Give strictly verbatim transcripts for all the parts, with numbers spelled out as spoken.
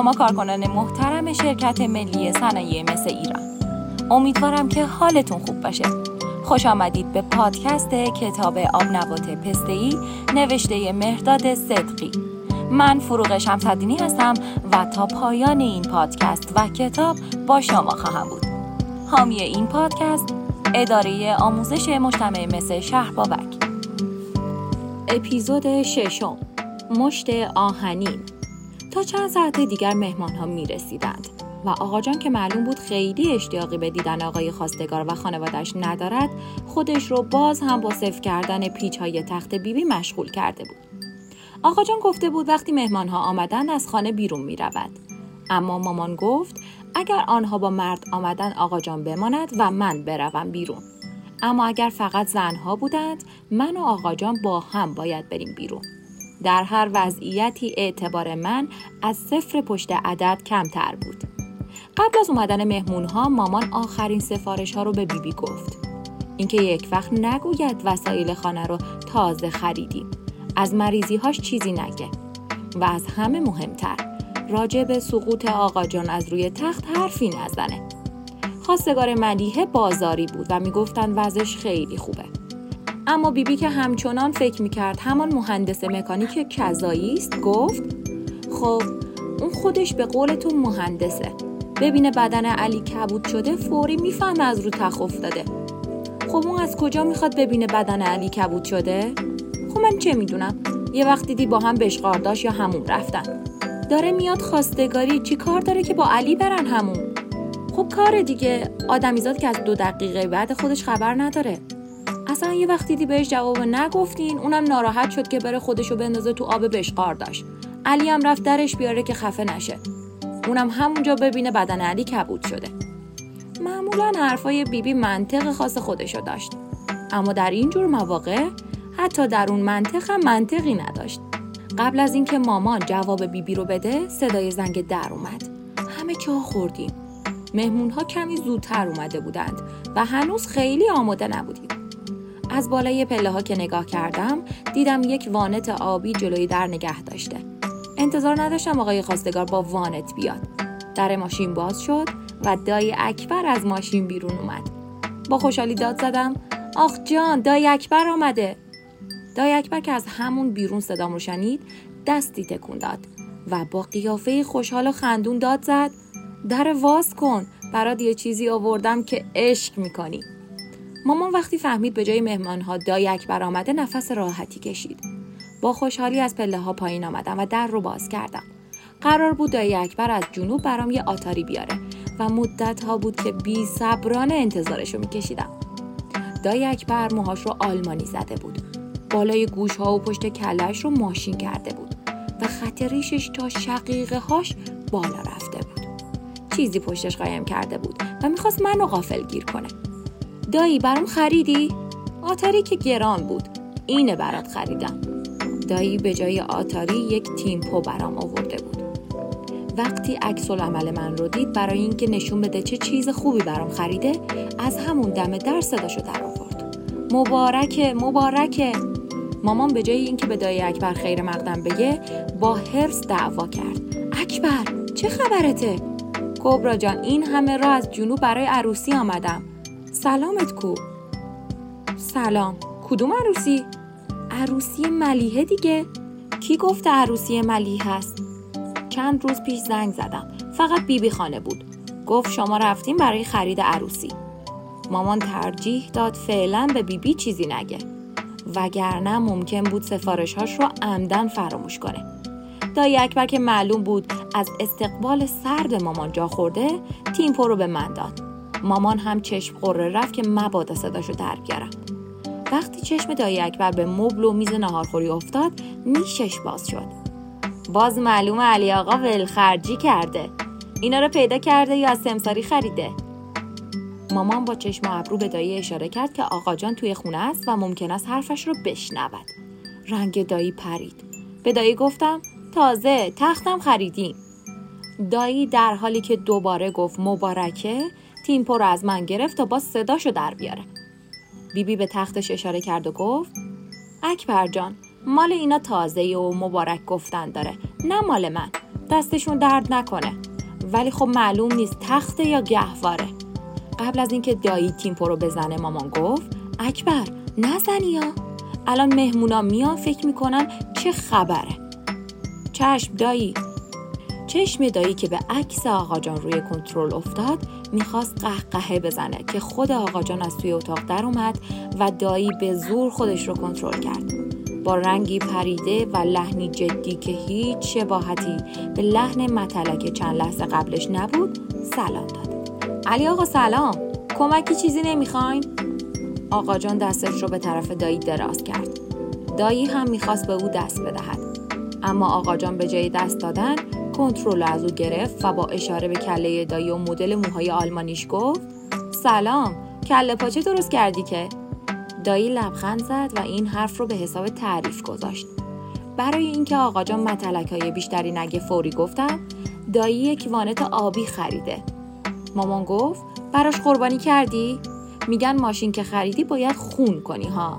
شما کارکنان محترم شرکت ملی صنایع مس ایران. امیدوارم که حالتون خوب باشه. خوش آمدید به پادکست کتاب آب نبات پسته‌ای نوشته مهرداد صدقی. من فروغ شمس‌الدینی هستم و تا پایان این پادکست و کتاب با شما خواهم بود. حامی این پادکست اداره آموزش مجتمع مس شهر بابک. اپیزود ششم، مشت آهنین. تا چند ساعت دیگر مهمان ها می رسیدند و آقا جان که معلوم بود خیلی اشتیاقی به دیدن آقای خواستگار و خانواده‌اش ندارد، خودش رو باز هم با صفر کردن پیچ های تخت بیبی مشغول کرده بود. آقا جان گفته بود وقتی مهمان ها آمدند از خانه بیرون می رود. اما مامان گفت اگر آنها با مرد آمدن آقا جان بماند و من بروم بیرون. اما اگر فقط زنها بودند من و آقا جان با هم باید بریم بیرون. در هر وضعیتی اعتبار من از صفر پشت عدد کمتر بود. قبل از اومدن مهمونها مامان آخرین سفارش ها رو به بیبی گفت. اینکه یک وقت نگوید وسایل خانه رو تازه خریدیم. از مریضی هاش چیزی نگه. و از همه مهمتر راجع به سقوط آقا جان از روی تخت حرفی نزنه. خواستگار ملیحه بازاری بود و میگفتن وضعش خیلی خوبه. اما بیبی که همچنان فکر میکرد همان مهندس مکانیک کذایی است گفت خب اون خودش به قولتون مهندسه، ببینه بدن علی کبود شده فوری میفهمه از رو تخت افتاده. خب اون از کجا میخواد ببینه بدن علی کبود شده؟ خب من چه میدونم، یه وقت دیدی با هم بشقار داشت یا همون رفتن. داره میاد خواستگاری، چی کار داره که با علی برن همون؟ خب کار دیگه، آدمیزاد که از دو دقیقه بعد خودش خبر نداره. اصلا یه وقت دیدی بهش جواب نگفتین، اونم ناراحت شد که بره خودشو بندازه تو آب بشقار داشت. علی هم رفت درش بیاره که خفه نشه. اونم همونجا ببینه بدن علی کبود شده. معمولا حرفای بیبی منطق خاص خودشو داشت. اما در این جور مواقع حتی در اون منطق هم منطقی نداشت. قبل از اینکه مامان جواب بیبی رو بده صدای زنگ در اومد. همه جا خوردیم. مهمونها کمی زودتر اومده بودند و هنوز خیلی آماده نبودیم. از بالای پله ها که نگاه کردم دیدم یک وانت آبی جلوی در نگه داشته. انتظار نداشتم آقای خواستگار با وانت بیاد. در ماشین باز شد و دایی اکبر از ماشین بیرون اومد. با خوشحالی داد زدم آخ جان، دایی اکبر آمده. دایی اکبر که از همون بیرون صدام رو شنید دستی تکون داد و با قیافه خوشحال و خندون داد زد در واز کن، برات یه چیزی آوردم که عشق میکنی. مامان وقتی فهمید به جای مهمانها دایی اکبر آمده نفس راحتی کشید. با خوشحالی از پله ها پایین آمدم و در رو باز کردم. قرار بود دایی اکبر از جنوب برام یه آتاری بیاره و مدت ها بود که بی صبرانه انتظارشو میکشیدم. دایی اکبر موهاش رو آلمانی زده بود. بالای گوش ها و پشت کلهش رو ماشین کرده بود و خط ریشش تا شقیقه هاش بالا رفته بود. چیزی پشتش قایم کرده بود و میخواست منو غافلگیر کنه. دایی برام خریدی؟ آتاری که گران بود. اینه برات خریدم. دایی به جای آتاری یک تیمپو برام آورده بود. وقتی عکس العمل من رو دید برای اینکه نشون بده چه چیز خوبی برام خریده، از همون دم در صداشو در آورد. مبارکه مبارکه. مامان به جای اینکه به دایی اکبر خیر مقدم بگه با حرص دعوا کرد. اکبر چه خبرته؟ کبرا جان این همه راه از جنوب برای عروسی آمدم. سلامت کو؟ سلام. کدوم عروسی؟ عروسی ملیحه دیگه. کی گفته عروسی ملیحه هست؟ چند روز پیش زنگ زدم. فقط بیبی خانه بود. گفت شما رفتین برای خرید عروسی. مامان ترجیح داد فعلا به بیبی چیزی نگه. وگرنه ممکن بود سفارش‌هاش رو عمدن فراموش کنه. دایی اکبر که معلوم بود از استقبال سرد مامان جا خورده، تیمپو رو به من داد. مامان هم چشم قره رفت که مبادا صداشو در بیارم. وقتی چشم دایی اکبر به مبل و میز ناهارخوری افتاد نیشش باز شد. باز معلومه علی آقا ولخرجی کرده. اینا رو پیدا کرده یا از سمساری خریده؟ مامان با چشم و ابرو به دایی اشاره کرد که آقا جان توی خونه است و ممکن است حرفش رو بشنود. رنگ دایی پرید. به دایی گفتم تازه تختم خریدیم. دایی در حالی که دوباره گفت مبارکه تیمپو رو از من گرفت تا باز صداشو در بیاره. بیبی به تختش اشاره کرد و گفت اکبر جان مال اینا تازه و مبارک گفتن داره، نه مال من. دستشون درد نکنه. ولی خب معلوم نیست تخته یا گهواره. قبل از اینکه دایی تیمپو رو بزنه مامان گفت اکبر نزنی یا الان مهمونا میان فکر میکنن چه خبره. چشم دایی. چشم دایی که به عکس آقا جان روی کنترل افتاد میخواست قهقهه بزنه که خود آقا جان از توی اتاق در اومد و دایی به زور خودش رو کنترل کرد. با رنگی پریده و لحنی جدی که هیچ شباهتی به لحن متلک چند لحظه قبلش نبود سلام داد. علی آقا سلام، کمکی چیزی نمیخواین؟ آقا جان دستش رو به طرف دایی دراز کرد. دایی هم میخواست به او دست بدهد، اما آقا جان به جای دست دادن کنترل از او گرفت و با اشاره به کله دایی و مدل موهای آلمانیش گفت سلام، کله پاچه درست کردی که؟ دایی لبخند زد و این حرف رو به حساب تعریف گذاشت. برای اینکه آقا جان متلک‌های بیشتری نگه فوری گفتن دایی یک وانت آبی خریده. مامان گفت براش قربانی کردی؟ میگن ماشین که خریدی باید خون کنی ها.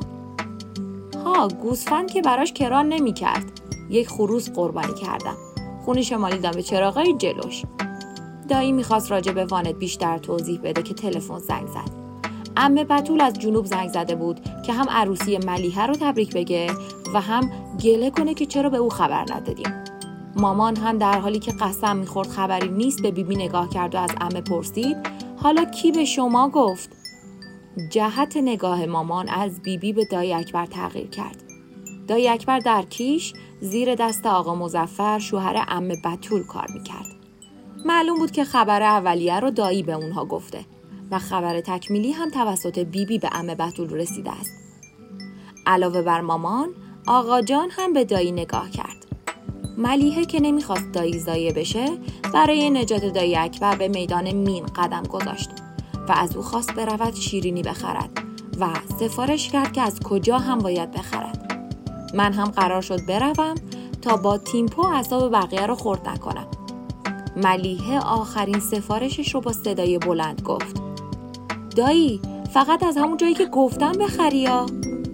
ها گوسفند که براش کران نمی کرد. یک خروس قربانی کردم. خونش مالیدم به چراغای جلوش. دایی میخواست راجع به وانت بیشتر توضیح بده که تلفن زنگ زد. عمه بتول از جنوب زنگ زده بود که هم عروسی ملیحه رو تبریک بگه و هم گله کنه که چرا به او خبر ندادیم. مامان هم در حالی که قسم میخورد خبری نیست به بیبی نگاه کرد و از عمه پرسید حالا کی به شما گفت؟ جهت نگاه مامان از بیبی به دایی اکبر تغییر کرد. دایی اکبر در کیش زیر دست آقا مظفر شوهر عمه بتول کار میکرد. معلوم بود که خبر اولیه رو دایی به اونها گفته و خبر تکمیلی هم توسط بیبی به عمه بتول رسیده است. علاوه بر مامان، آقا جان هم به دایی نگاه کرد. ملیحه که نمیخواست دایی ضایع بشه برای نجات دایی اکبر به میدان مین قدم گذاشت و از او خواست برود شیرینی بخرد و سفارش کرد که از کجا هم باید بخرد. من هم قرار شد بروم تا با تیمپو اعصاب بقیه رو خرد نکنم. ملیحه آخرین سفارشش رو با صدای بلند گفت دایی فقط از همون جایی که گفتم بخری یا.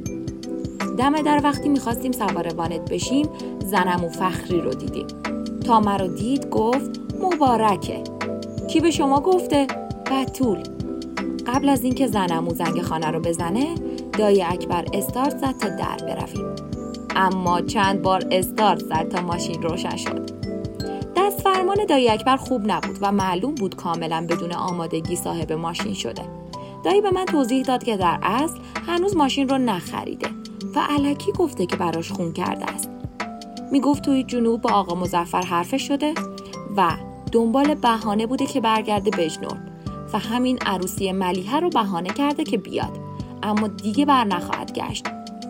دم در وقتی میخواستیم سوار وانت بشیم زنمو فخری رو دیدیم. تا مرا دید گفت مبارکه. کی به شما گفته؟ بتول. قبل از اینکه زنمو زنگ خانه رو بزنه دایی اکبر استارت زد تا در برویم. اما چند بار استارت زد تا ماشین روشن شد. دست فرمان دایی اکبر خوب نبود و معلوم بود کاملا بدون آمادگی صاحب ماشین شده. دایی به من توضیح داد که در اصل هنوز ماشین رو نخریده و الکی گفته که براش خون کرده است. می گفت توی جنوب با آقا مظفر حرفش شده و دنبال بهانه بوده که برگرده بجنور و همین عروسی ملیحه رو بهانه کرده که بیاد، اما دیگه بر نخواهد گشت.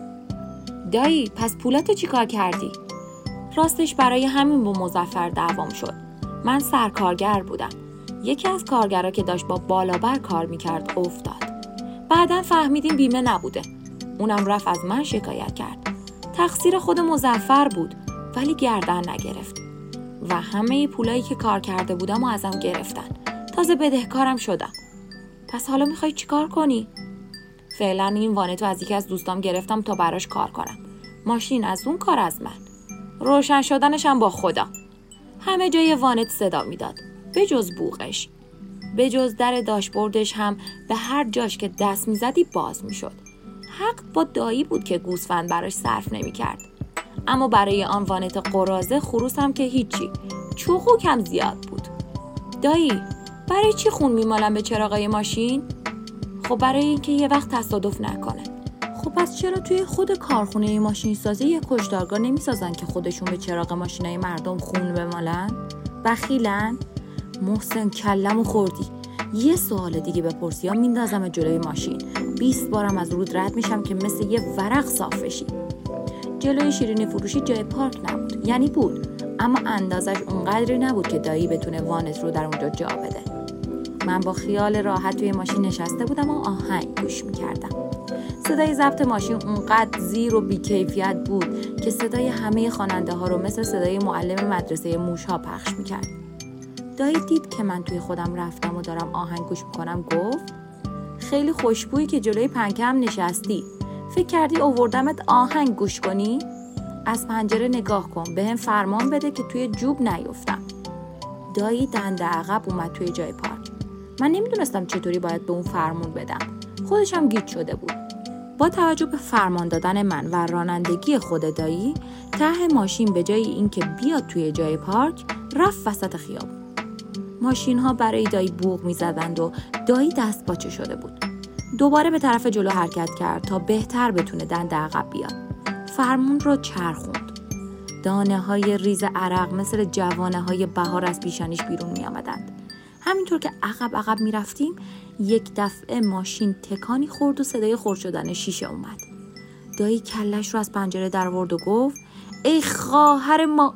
دایی پس پولاتو چی کار کردی؟ راستش برای همین با مظفر دعوام شد. من سرکارگر بودم. یکی از کارگرها که داشت با بالابر کار میکرد افتاد. بعداً فهمیدیم بیمه نبوده. اونم رفت از من شکایت کرد. تقصیر خود مظفر بود ولی گردن نگرفت و همه پولایی که کار کرده بودم و ازم گرفتن. تازه بدهکارم شدم. پس حالا میخوای چی کار کنی؟ فعلا این وانتو از یکی از دوستام گرفتم تا براش کار کنم. ماشین از اون، کار از من. روشن شدنشم با خدا. همه جای وانت صدا میداد به جز بوقش. به جز در داشبوردش هم به هر جاش که دست میزدی باز میشد. حق با دایی بود که گوسفند براش صرف نمیکرد. اما برای آن وانت قرازه خروس هم که هیچی. چوخو کم زیاد بود. دایی برای چی خون میمالم به چراغای ماشین؟ خب برای اینکه یه وقت تصادف نکنه. خب پس چرا توی خود کارخونه ماشین سازی یه کشتارگاه نمیسازن که خودشون به چراغ ماشینای مردم خون بمالن؟ بخیلن؟ محسن کلمو خوردی. یه سوال دیگه بپرسی یا میندازم جلوی ماشین. بیست بارم از رود رد میشم که مثل یه ورق صاف بشی. جلوی شیرینی فروشی جای پارک نبود. یعنی بود، اما اندازش اونقدری نبود که دایی بتونه وانت رو در اونجا جا بده. من با خیال راحت توی ماشین نشسته بودم و آهنگ گوش میکردم. صدای ضبط ماشین اونقدر زیر و بی‌کیفیت بود که صدای همه خواننده ها رو مثل صدای معلم مدرسه موش ها پخش میکرد. دایی دید که من توی خودم رفتم و دارم آهنگ گوش میکنم گفت خیلی خوشبویی که جلوی پنکم نشستی. فکر کردی آوردمت آهنگ گوش کنی؟ از پنجره نگاه کن، بهم فرمان بده که توی جوب نیفتم. دایی دنده عقب اومد توی جای پارک. من نمیدونستم چطوری باید به اون فرمون بدم. خودش هم گیج شده بود. با توجه به فرمان دادن من و رانندگی خود دایی، ته ماشین به جای اینکه بیاد توی جای پارک، رفت وسط خیابون. ماشین ها برای دایی بوق می زدند و دایی دست باچه شده بود. دوباره به طرف جلو حرکت کرد تا بهتر بتونه دنده عقب بیاد. فرمون رو چرخوند. دانه های ریز عرق مثل جوانه های بهار از پیشانیش بیرون می آمدند. همینطور که عقب عقب می رفتیم، یک دفعه ماشین تکانی خورد و صدای خرد شدن شیشه اومد. دایی کلش رو از پنجره در آورد و گفت ای خواهر ما.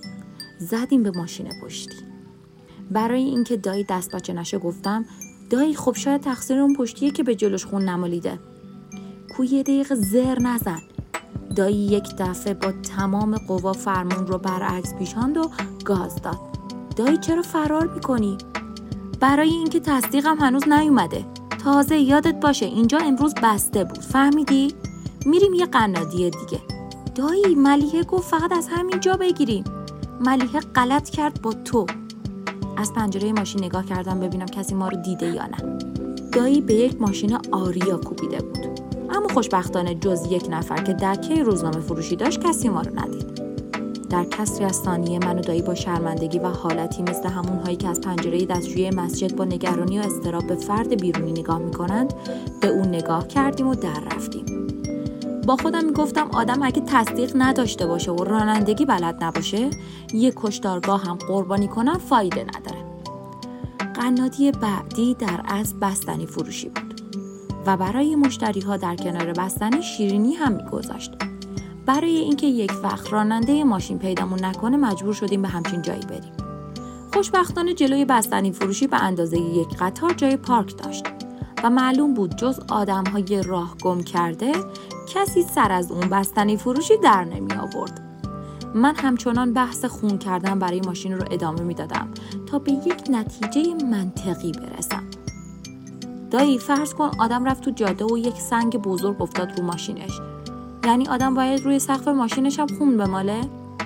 زدیم به ماشین پشتی. برای اینکه دایی دست باچه نشه گفتم دایی خب شاید تقصیر اون پشتیه که به جلوش خون نمالیده. کو یه دقیقه زر نزن. دایی یک دفعه با تمام قوا فرمون رو برعکس پیشاند و گاز داد. دایی چرا فرار میکنی؟ برای اینکه تصدیقم هنوز نیومده. تازه یادت باشه اینجا امروز بسته بود. فهمیدی؟ میریم یه قنادی دیگه. دایی ملیحه گفت فقط از همین جا بگیریم. ملیحه غلط کرد با تو. از پنجره ماشین نگاه کردم ببینم کسی ما رو دیده یا نه. دایی به یک ماشین آریا کوبیده بود. اما خوشبختانه جز یک نفر که دکه روزنامه فروشی داشت کسی ما رو ندید. در کسری از ثانیه من و دایی با شرمندگی و حالتی مثل همون هایی که از پنجره دستشویی مسجد با نگرانی و اضطراب به فرد بیرونی نگاه میکنند به اون نگاه کردیم و در رفتیم. با خودم میگفتم آدم اگه تصدیق نداشته باشه و رانندگی بلد نباشه یه کشتارگاه هم قربانی کنم فایده نداره. قنادی بعدی در اصل بستنی فروشی بود و برای مشتری ها در کنار بستنی شیرینی هم میگذاشت. برای اینکه یک وقت راننده ماشین پیدامون نکنه مجبور شدیم به همچین جایی بریم. خوشبختانه جلوی بستنی فروشی به اندازه یک قطار جای پارک داشت و معلوم بود جز آدم‌های راه گم کرده کسی سر از اون بستنی فروشی در نمی آورد. من همچنان بحث خون کردن برای ماشین رو ادامه می دادم تا به یک نتیجه منطقی برسم. دایی فرض کن آدم رفت تو جاده و یک سنگ بزرگ افتاد رو ماشینش. یعنی آدم باید روی سقف ماشینش هم خون بماله؟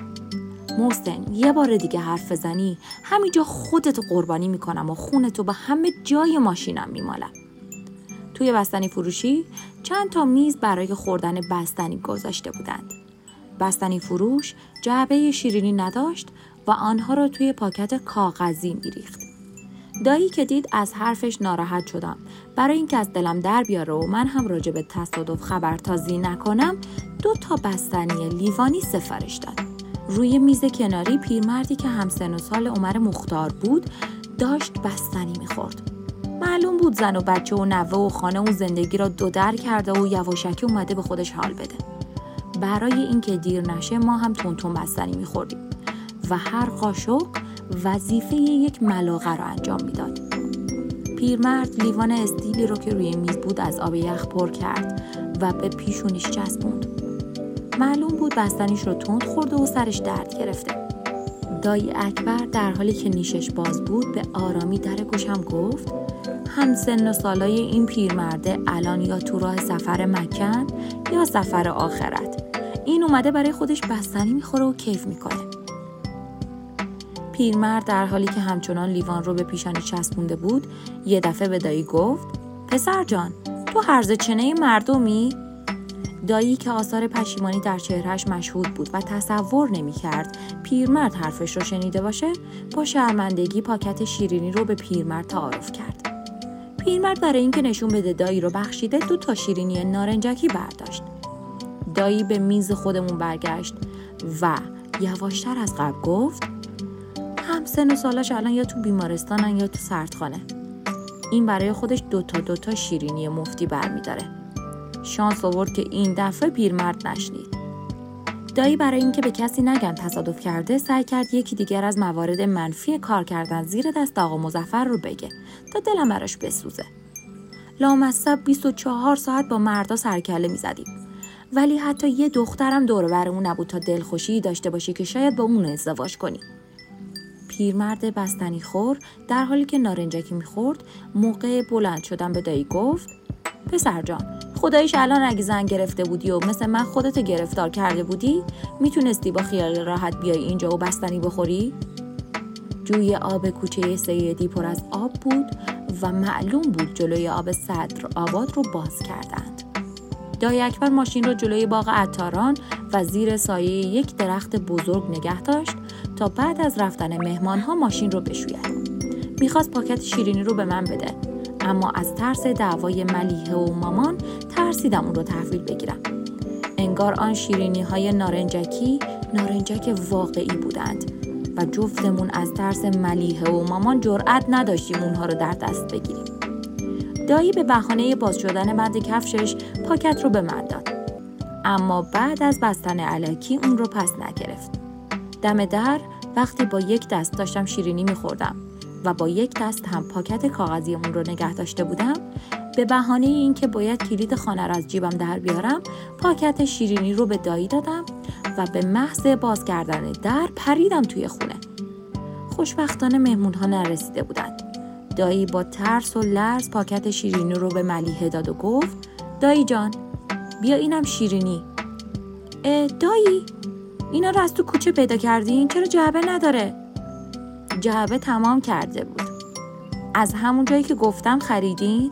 محسن یه بار دیگه حرف بزنی همینجا خودتو قربانی میکنم و خونتو به همه جای ماشینم میمالم. توی بستنی فروشی چند تا میز برای خوردن بستنی گذاشته بودند. بستنی فروش جعبه شیرینی نداشت و آنها را توی پاکت کاغذی میریخت. دایی که دید از حرفش ناراحت شدم. برای اینکه از دلم در بیاره و من هم راجع به تصادف خبرتازی نکنم دو تا بستنی لیوانی سفارش داد. روی میز کناری پیرمردی که همسن و سال عمر مختار بود داشت بستنی میخورد. معلوم بود زن و بچه و نوه و خانه و زندگی را دو در کرده و یواشکی اومده به خودش حال بده. برای اینکه دیر نشه ما هم تون تون بستنی میخوردیم و هر قاشق وظیفه یک ملاقه را انجام میداد. پیرمرد لیوان استیلی رو که روی میز بود از آب یخ پر کرد و به پیشونیش چسبوند. معلوم بود بستنیش رو تند خورده و سرش درد گرفته. دایی اکبر در حالی که نیشش باز بود به آرامی در گوشم گفت هم سن و سالای این پیرمرده الان یا تو راه سفر مکن یا سفر آخرت. این اومده برای خودش بستنی میخوره و کیف میکنه. پیرمرد در حالی که همچنان لیوان رو به پیشانی چسبونده بود یه دفعه به دایی گفت پسر جان تو هرزه چنه مردمی؟ دایی که آثار پشیمانی در چهرهش مشهود بود و تصور نمی کرد پیرمرد حرفش رو شنیده باشه با شرمندگی پاکت شیرینی رو به پیرمرد تعارف کرد. پیرمرد برای اینکه نشون بده دایی رو بخشیده دو تا شیرینی نارنجکی برداشت. دایی به میز خودمون برگشت و یواشتر از قبل گفت هم سن و سالاش الان یا تو بیمارستانن یا تو سردخانه. این برای خودش دوتا دوتا شیرینی مفتی برمیداره. شانس آورد که این دفعه پیرمرد نشنید. دایی برای اینکه به کسی نگن تصادف کرده سعی کرد یکی دیگر از موارد منفی کار کردن زیر دست آقا مظفر رو بگه تا دلم براش بسوزه. لامصب بیست و چهار ساعت با مردا سرکله میزدیم ولی حتی یه دخترم دور برمون نبود تا دلخوشی داشته باشی که شاید با اون ازدواج کنی. پیرمرد بستنی خور در حالی که نارنجکی میخورد موقع بلند شدن به دایی گفت پسر جان خداییش الان اگه زن گرفته بودی و مثل من خودت گرفتار کرده بودی میتونستی با خیال راحت بیای اینجا و بستنی بخوری؟ جوی آب کوچه سیدی پر از آب بود و معلوم بود جلوی آب صدر آباد رو باز کردند. دایی اکبر ماشین رو جلوی باغ عطاران و زیر سایه یک درخت بزرگ نگه داشت تا بعد از رفتن مهمانها ماشین رو بشوید. میخواست پاکت شیرینی رو به من بده، اما از ترس دعوای ملیحه و مامان ترسیدم اون رو تحویل بگیرم. انگار آن شیرینی های نارنجکی نارنجک واقعی بودند و جفتمون از ترس ملیحه و مامان جرأت نداشتیم اونها رو در دست بگیریم. دایی به بهانه باز شدن بند کفشش پاکت رو به من داد، اما بعد از بستن الکی اون رو پس نگرفت. دم در وقتی با یک دست داشتم شیرینی میخوردم و با یک دست هم پاکت کاغذی اون رو نگه داشته بودم، به بهانه این که باید کلید خانه رو از جیبم در بیارم، پاکت شیرینی رو به دایی دادم و به محض باز کردن در پریدم توی خونه. خوشبختانه مهمون ها نرسیده بودند. دایی با ترس و لرز پاکت شیرینی رو به ملیحه داد و گفت: دایی جان، بیا اینم شیرینی. اه دایی، اینا رو از تو کوچه پیدا کردین؟ چرا جعبه نداره؟ جعبه تمام کرده بود. از همون جایی که گفتم خریدین؟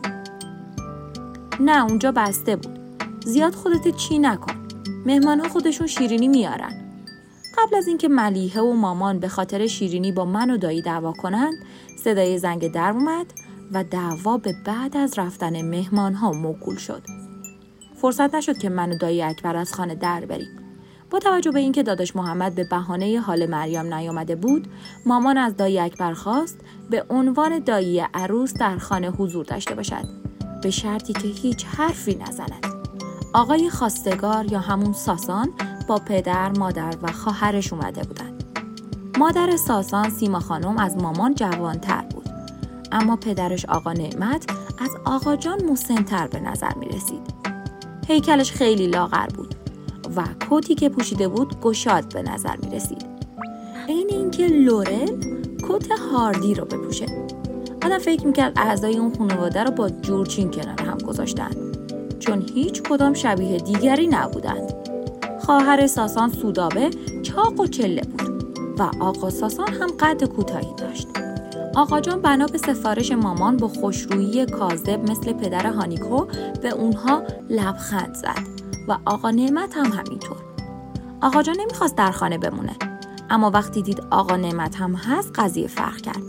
نه، اونجا بسته بود. زیاد خودت چی نکن. مهمان ها خودشون شیرینی میارن. قبل از اینکه ملیحه و مامان به خاطر شیرینی با من و دایی دعوا کنند، صدای زنگ در اومد و دعوا به بعد از رفتن مهمان ها موکول شد. فرصت نشد که من و دایی اکبر از خانه در بریم. با توجه به اینکه داداش محمد به بهانه حال مریم نیامده بود، مامان از دایی اکبر خواست به عنوان دایی عروس در خانه حضور داشته باشد، به شرطی که هیچ حرفی نزند. آقای خواستگار یا همون ساسان با پدر، مادر و خواهرش اومده بودند. مادر ساسان سیما خانم از مامان جوانتر بود، اما پدرش آقا نعمت از آقا جان مسن‌تر به نظر می رسید. هیکلش خیلی لاغر بود و کتی که پوشیده بود گشاد به نظر می رسید. این اینکه لورل کت هاردی رو بپوشه. آدم فکر میکرد اعضای اون خانواده رو با جورچین کنار هم گذاشتن، چون هیچ کدام شبیه دیگری نبودند. خواهر ساسان سودابه چاق و چله بود و آقا ساسان هم قد کوتاهی داشت. آقا جان بنا به سفارش مامان با خوشرویی کاذب مثل پدر هانیکو به اونها لبخند زد و آقا نعمت هم همینطور. آقا جان نمیخواست در خانه بمونه، اما وقتی دید آقا نعمت هم هست قضیه فرق کرد.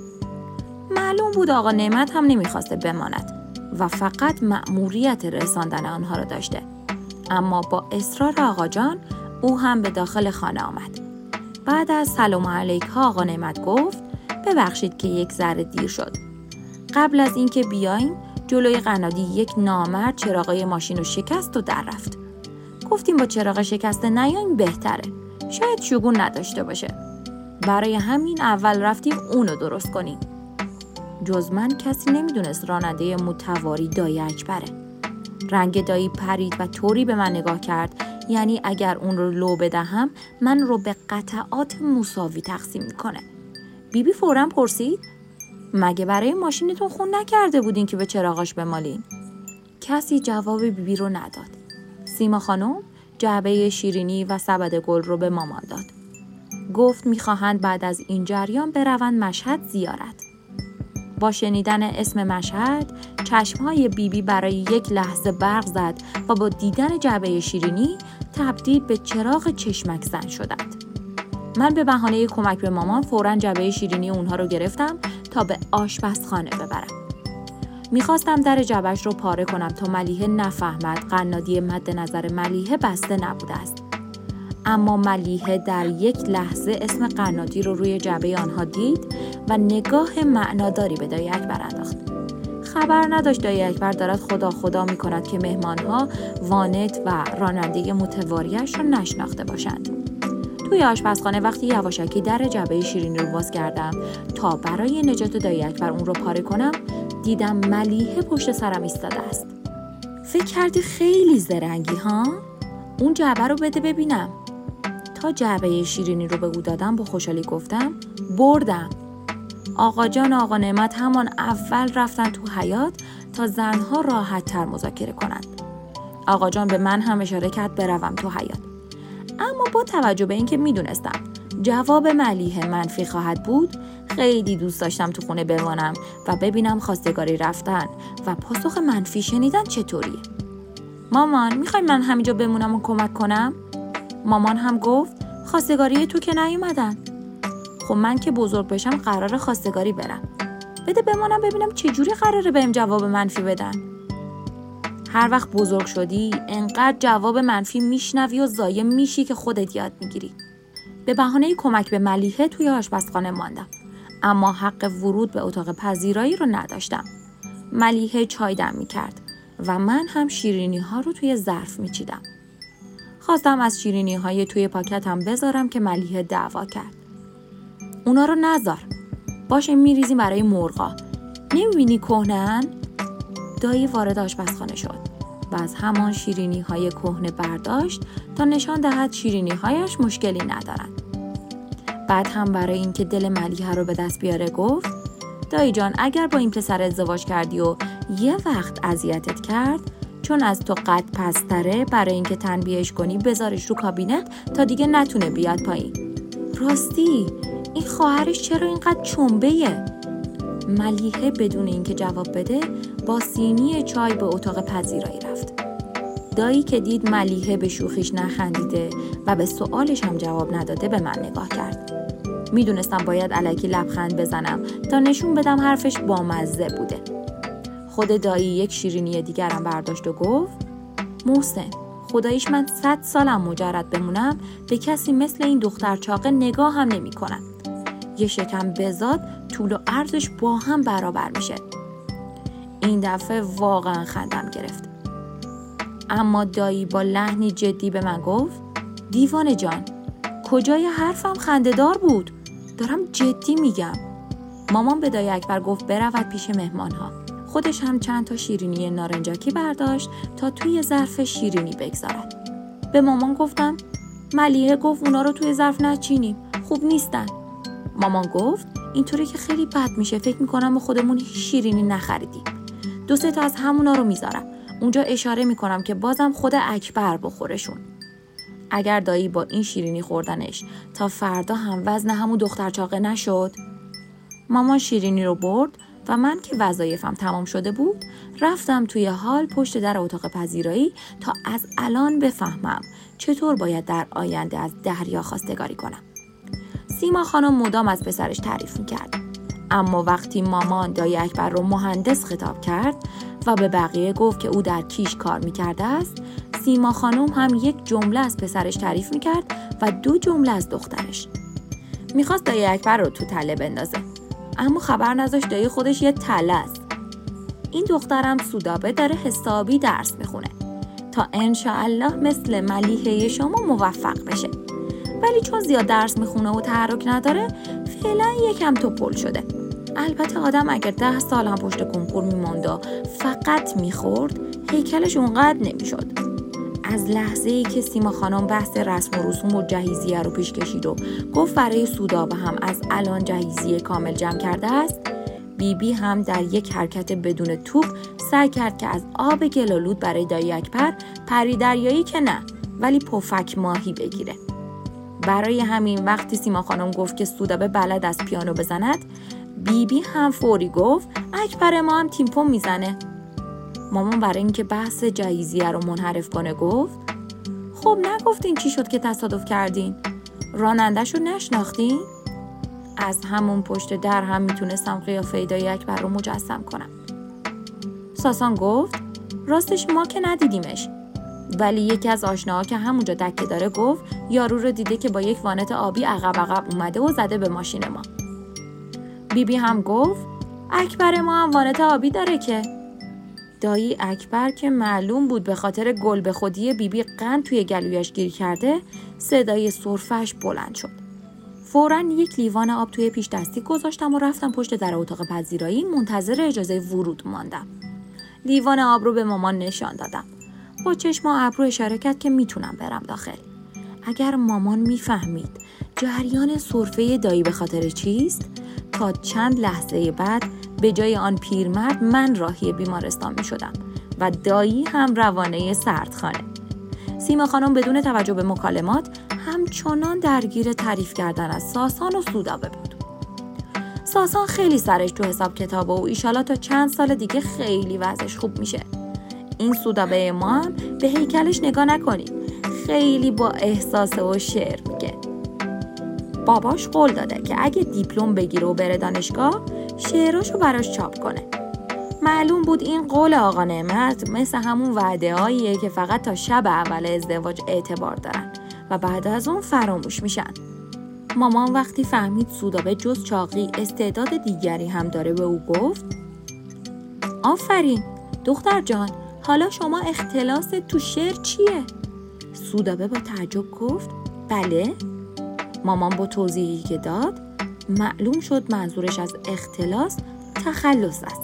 معلوم بود آقا نعمت هم نمیخواسته بماند و فقط مأموریت رساندن آنها را داشته، اما با اصرار آقا جان او هم به داخل خانه آمد. بعد از سلام علیک ها آقا نعمت گفت: ببخشید که یک ذره دیر شد. قبل از اینکه بیایم جلوی قنادی یک نامرد چراغای ماشین رو شکست و در رفت. گفتیم با چراغ شکسته نیایم بهتره، شاید شگون نداشته باشه. برای همین اول رفتیم اونو درست کنیم. جز من کسی نمیدونست راننده متواری دایی اکبره. رنگ دایی پرید و طوری به من نگاه کرد یعنی اگر اون رو لو بدهم من رو به قطعات مساوی تقسیم میکنه. بیبی فوراً پرسید: مگه برای ماشینتون خون نکرده بودین که به چراغاش بمالین؟ کسی جواب بیبی رو نداد. سیما خانم جعبه شیرینی و سبد گل رو به مامان داد. گفت میخواهند بعد از این جریان بروند مشهد زیارت. با شنیدن اسم مشهد چشمهای بیبی برای یک لحظه برق زد و با دیدن جعبه شیرینی تبدیل به چراغ چشمک زن شدند. من به بهانه کمک به مامان فوراً جعبه شیرینی اونها رو گرفتم تا به آشپزخانه ببرم. میخواستم در جعبه‌اش رو پاره کنم تا ملیحه نفهمد قنادی مد نظر ملیحه بسته نبوده است. اما ملیحه در یک لحظه اسم قنادی رو روی جعبه آنها دید و نگاه معناداری به دایی اکبر انداخت. خبر نداشت دایی اکبر دارد خدا خدا می کند که مهمانها وانت و راننده متواریش رو نشناخته باشند. توی آشپزخانه وقتی یواشکی در جعبه شیرینی رو باز کردم تا برای نجات دایی اکبر اون رو پاره کنم، دیدم ملیحه پشت سرم ایستاده است. فکر کردی خیلی زرنگی ها؟ اون جعبه رو بده ببینم. تا جعبه شیرینی رو به او دادم با خوشحالی گفتم: بردم. آقا جان و آقا نعمت همان اول رفتن تو حیاط تا زنها راحت تر مذاکره کنند. آقا جان به من هم اشاره کرد بروم تو حیاط. اما با توجه به اینکه میدونستم جواب ملیحه منفی خواهد بود، خیلی دوست داشتم تو خونه بمانم و ببینم خواستگاری رفتن و پاسخ منفی شنیدن چطوریه. مامان میخوای من همینجا بمونم و کمک کنم؟ مامان هم گفت خواستگاری تو که نیومدن. خب من که بزرگ بشم قراره خواستگاری برم. بده بمانم ببینم چجوری قراره بهم جواب منفی بدن. هر وقت بزرگ شدی انقدر جواب منفی میشنوی و ضایع میشی که خودت یاد میگیری. به بهانه کمک به ملیحه توی آشپزخانه ماندم، اما حق ورود به اتاق پذیرایی رو نداشتم. ملیحه چای دم میکرد و من هم شیرینی ها رو توی ظرف میچیدم. خواستم از شیرینی های توی پاکتم بذارم که ملیحه دعوا کرد. اونا رو نذار. باشه میریزیم برای مرغا. نمیبینی کهنه‌ان؟ دایی وارد آشپزخانه شد و از همان شیرینی های کهنه برداشت تا نشان دهد شیرینی هایش مشکلی ندارند. بعد هم برای اینکه دل ملیحه رو به دست بیاره گفت دایی جان اگر با این پسر ازدواج کردی و یه وقت اذیتت کرد، چون از تو قد پستره، برای اینکه تنبیهش کنی بذارش رو کابینت تا دیگه نتونه بیاد پایین. راستی این خواهرش چرا اینقدر چنبه‌ایه؟ ملیحه بدون اینکه جواب بده با سینی چای به اتاق پذیرایی رفت. دایی که دید ملیحه به شوخیش نخندیده و به سوالش هم جواب نداده به من نگاه کرد. میدونستم باید الکی لبخند بزنم تا نشون بدم حرفش بامزه بوده. خود دایی یک شیرینی دیگرم برداشت و گفت محسن خداییش من صد سالم مجرد بمونم به کسی مثل این دختر چاقه نگاه هم نمی کنم. یه شکم بزاد طول و عرضش با هم برابر میشه. این دفعه واقعا خندم گرفت. اما دایی با لحنی جدی به من گفت دیوانه جان کجای حرفم خنده‌دار بود؟ دارم جدی میگم. مامان به دایی اکبر گفت برود پیش مهمانها. خودش هم چند تا شیرینی نارنجاکی برداشت تا توی ظرف شیرینی بگذارد. به مامان گفتم ملیحه گفت اونا رو توی ظرف نچینیم، خوب نیستن. مامان گفت اینطوری که خیلی بد میشه، فکر میکنم ما خودمون هیچ شیرینی نخریدیم. دو سه تا از همونا رو میذارم. اونجا اشاره میکنم که بازم خود اکبر بخورشون. اگر دایی با این شیرینی خوردنش تا فردا هم وزن همون دختر چاقه نشد. مامان شیرینی رو برد و من که وظایفم تمام شده بود رفتم توی هال پشت در اتاق پذیرایی تا از الان بفهمم چطور باید در آینده از دریا خواستگاری کنم. سیما خانم مدام از پسرش تعریف میکرد، اما وقتی مامان دایی اکبر رو مهندس خطاب کرد و به بقیه گفت که او در کیش کار میکرده است، سیما خانم هم یک جمله از پسرش تعریف میکرد و دو جمله از دخترش. میخواست دایی اکبر رو تو تله بندازه، اما خبر نذاشت دایی خودش یه تله است. این دخترم سودابه داره حسابی درس میخونه تا انشاءالله مثل ملیحه شما موفق بشه، ولی چون زیاد درس میخونه و تحرک نداره فعلا یکم توپل شده. البته آدم اگر ده سال هم پشت کنکور میموند و فقط میخورد هیکلش اونقدر نمیشد. از لحظه ای که سیما خانم بحث رسم و رسوم و جهیزیه رو پیش کشید و گفت برای سودابه هم از الان جهیزیه کامل جمع کرده است، بی بی هم در یک حرکت بدون توپ سعی کرد که از آب گلالود برای دایی اکبر پری دریایی که نه ولی پفک ماهی بگیره. برای همین وقتی سیما خانم گفت که سودابه بلد از پیانو بزند، بی بی هم فوری گفت اکبر ما هم تیمپون میزنه. مامان برای اینکه بحث جهیزیه رو منحرف کنه گفت خب نگفتین چی شد که تصادف کردین؟ راننده‌شو نشناختین؟ از همون پشت در هم میتونستم قیافه دایی اکبر رو مجسم کنم. ساسان گفت راستش ما که ندیدیمش، ولی یکی از آشناها که همونجا دکه داره گفت یارو رو دیده که با یک وانت آبی عقب عقب اومده و زده به ماشین ما. بی بی هم گفت اکبر ما هم وانت آبی داره که. دایی اکبر که معلوم بود به خاطر گل به خودی بی بی قند توی گلویش گیر کرده، صدای سرفش بلند شد. فوراً یک لیوان آب توی پیش دستی گذاشتم و رفتم پشت در اتاق پذیرایی منتظر اجازه ورود ماندم. لیوان آب رو به مامان نشان دادم. با چشم و ابرو اشاره کرد که میتونم برم داخل. اگر مامان میفهمید جریان سرفه دایی به خاطر چیست، تا چند لحظه بعد به جای آن پیرمرد من راهی بیمارستان می شدم و دایی هم روانه سردخانه. سیما خانم بدون توجه به مکالمات همچنان درگیر تعریف کردن از ساسان و سودابه بود. ساسان خیلی سرش تو حساب کتابه و ایشالا تا چند سال دیگه خیلی وضعش خوب میشه. این سودابه ما هم به هیکلش نگاه نکنید، خیلی با احساسه و شعر میگه. باباش قول داده که اگه دیپلم بگیره و بره دانشگاه شعراشو براش چاپ کنه. معلوم بود این قول آقا نعمت مثل همون وعده هاییه که فقط تا شب اول ازدواج اعتبار دارن و بعد از اون فراموش میشن. مامان وقتی فهمید سودابه جز چاقی استعداد دیگری هم داره به او گفت: آفرین دختر جان، حالا شما اختلاس تو شعر چیه؟ سودابه با تعجب گفت: بله. مامان با توضیحی که داد معلوم شد منظورش از اختلاس تخلص است.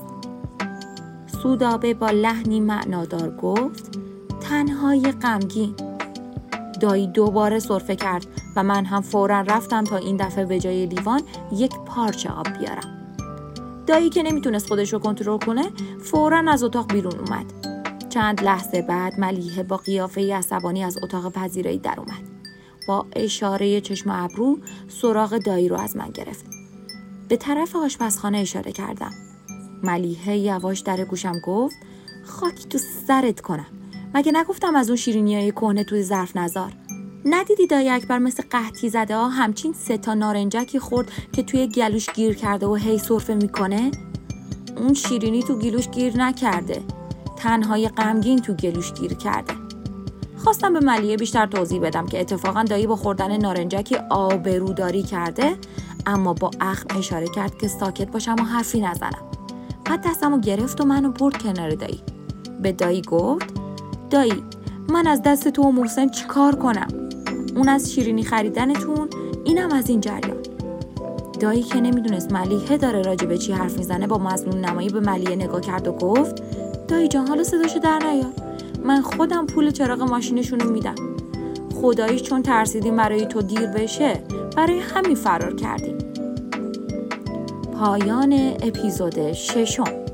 سودابه با لحنی معنادار گفت: تنهای غمگین. دایی دوباره سرفه کرد و من هم فوراً رفتم تا این دفعه به جای لیوان یک پارچه آب بیارم. دایی که نمیتونست خودش رو کنترل کنه فوراً از اتاق بیرون اومد. چند لحظه بعد ملیحه با قیافه‌ای عصبانی از اتاق پذیرایی در اومد. با اشاره چشم ابرو سراغ دایی رو از من گرفت. به طرف آشپزخانه اشاره کردم. ملیحه یواش در گوشم گفت: خاکی تو سرت کنم، مگه نگفتم از اون شیرینیای کهنه توی ظرف نذار؟ ندیدی دایی اکبر مثل قحطی زده ها همچین سه تا نارنجکی خورد که توی گلوش گیر کرده و هی سرفه میکنه؟ اون شیرینی تو گلوش گیر نکرده، تنهای غمگین تو گلوش گیر کرده. خواستم به ملیحه بیشتر توضیح بدم که اتفاقا دایی با خوردن نارنجکی آبروداری کرده، اما با اخم اشاره کرد که ساکت باشم و حرفی نزنم. بعد دستمو گرفت و منو برد کنار دایی. به دایی گفت: دایی من از دست تو و محسن چی کار کنم؟ اون از شیرینی خریدنتون، اینم از این جریان. دایی که نمیدونست ملیحه داره راجع به چی حرف میزنه با مظنون نمایی به ملیحه نگاه کرد و گفت: دایی جان حالا صداشو در نیار، من خودم پول چراغ ماشینشونو میدم. خداییش چون ترسیدیم برای تو دیر بشه برای همین فرار کردیم. پایان اپیزود ششم.